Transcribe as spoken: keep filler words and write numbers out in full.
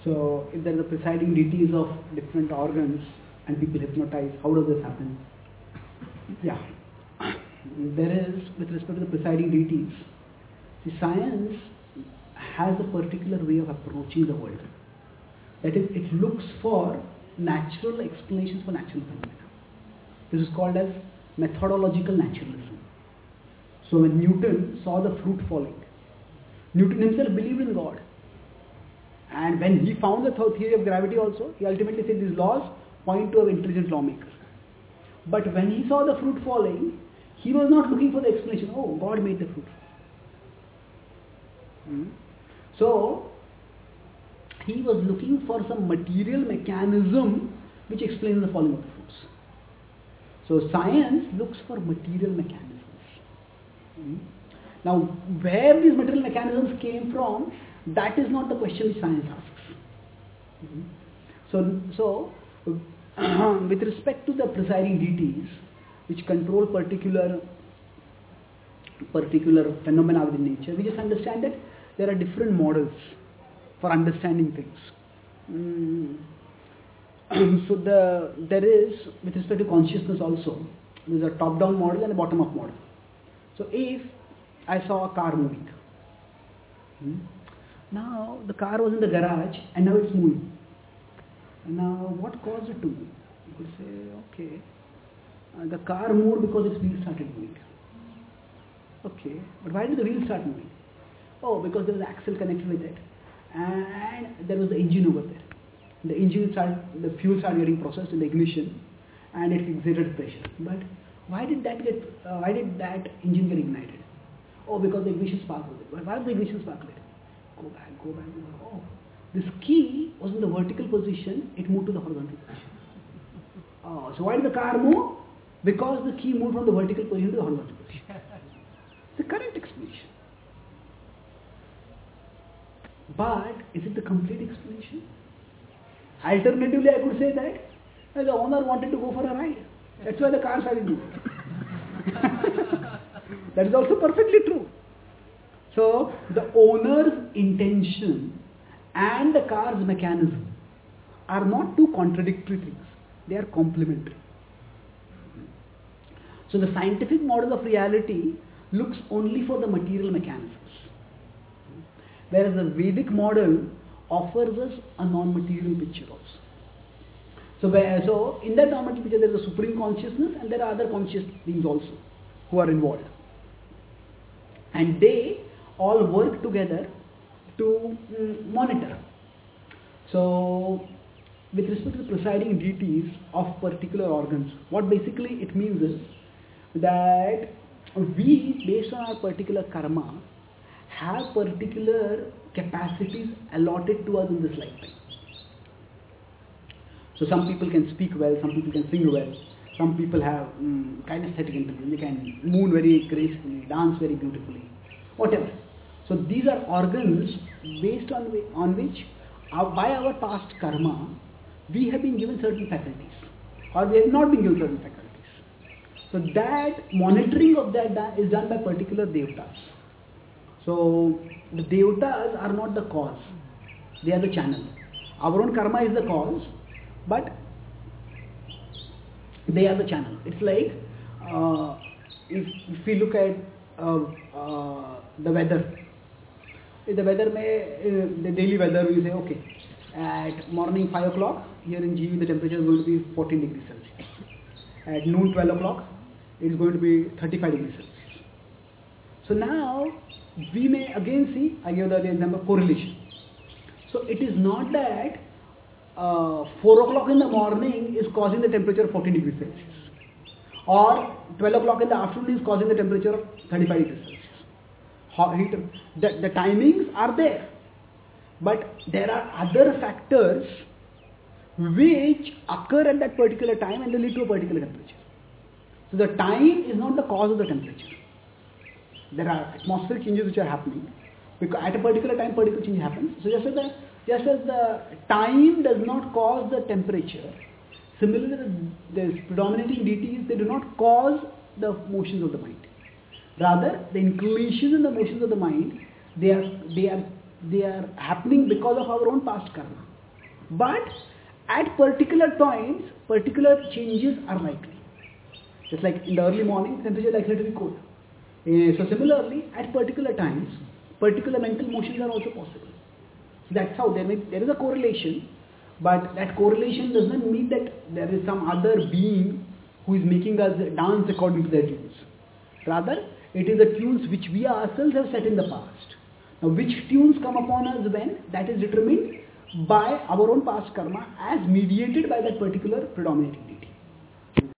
So if there are the presiding deities of different organs and people hypnotize, how does this happen? Yeah. There is, with respect to the presiding deities, the science has a particular way of approaching the world. That is, it looks for natural explanations for natural phenomena. This is called as methodological naturalism. So when Newton saw the fruit falling, Newton himself believed in God. And when he found the theory of gravity also, he ultimately said these laws point to an intelligent lawmaker. But when he saw the fruit falling, he was not looking for the explanation, oh, God made the fruit fall. Hmm. So, he was looking for some material mechanism which explains the falling of the fruits. So, science looks for material mechanisms. Hmm. Now, where these material mechanisms came from, that is not the question which science asks. Hmm. So, so with respect to the presiding deities, which control particular particular phenomena within nature, we just understand that there are different models for understanding things. Mm. So the there is, with respect to consciousness also, there is a top-down model and a bottom-up model. So if I saw a car moving, hmm, now the car was in the garage and now it's moving. And now what caused it to move? You could say, okay, uh, the car moved because its wheels started moving. Okay, but why did the wheels start moving? Oh, because there was an axle connected with it, and there was the engine over there. The engine started, the fuel started getting processed in the ignition, and it exerted pressure. But why did that get? Uh, why did that engine get ignited? Oh, because the ignition spark was it. Why was the ignition spark lit? Go back, go back, go back. Oh, this key was in the vertical position. It moved to the horizontal position. Oh, so why did the car move? Because the key moved from the vertical position to the horizontal position. The correct explanation. But is it the complete explanation? Alternatively, I could say that uh, the owner wanted to go for a ride. That's why the car started moving. That is also perfectly true. So, the owner's intention and the car's mechanism are not two contradictory things. They are complementary. So, the scientific model of reality looks only for the material mechanisms, whereas the Vedic model offers us a non-material picture also. So, where, so in that non-material picture there is a supreme consciousness and there are other conscious beings also who are involved. And they all work together to mm, monitor. So, with respect to the presiding deities of particular organs, what basically it means is that we, based on our particular karma, have particular capacities allotted to us in this lifetime. So some people can speak well, some people can sing well, some people have um, kinesthetic intelligence, they can move very gracefully, dance very beautifully, whatever. So these are organs based on, on which, uh, by our past karma, we have been given certain faculties, or we have not been given certain faculties. So that monitoring of that is done by particular devatas. So the devatas are not the cause, they are the channel. Our own karma is the cause, but they are the channel. It's like uh, if, if we look at uh, uh, the weather. In the weather, may, uh, the daily weather, you say, okay, at morning five o'clock, here in G V the temperature is going to be fourteen degrees Celsius. At noon twelve o'clock, it is going to be thirty-five degrees Celsius. So now, we may again see, I give the example, correlation. So it is not that uh, four o'clock in the morning is causing the temperature of fourteen degrees Celsius, or twelve o'clock in the afternoon is causing the temperature of thirty-five degrees Celsius. Heat, the, the timings are there, but there are other factors which occur at that particular time and they lead to a particular temperature. So the time is not the cause of the temperature. There are atmospheric changes which are happening because at a particular time particular change happens. So just as the, just as the time does not cause the temperature, similarly the predominating deities, they do not cause the motions of the mind. Rather, the inclinations and the motions of the mind, they are they are they are happening because of our own past karma. But at particular times, particular changes are likely. Just like in the early morning, temperature is likely to be cold. Uh, so similarly, at particular times, particular mental motions are also possible. So that's how there, may, there is a correlation, but that correlation does not mean that there is some other being who is making us dance according to their tunes. Rather, it is the tunes which we ourselves have set in the past. Now, which tunes come upon us when, that is determined by our own past karma as mediated by that particular predominating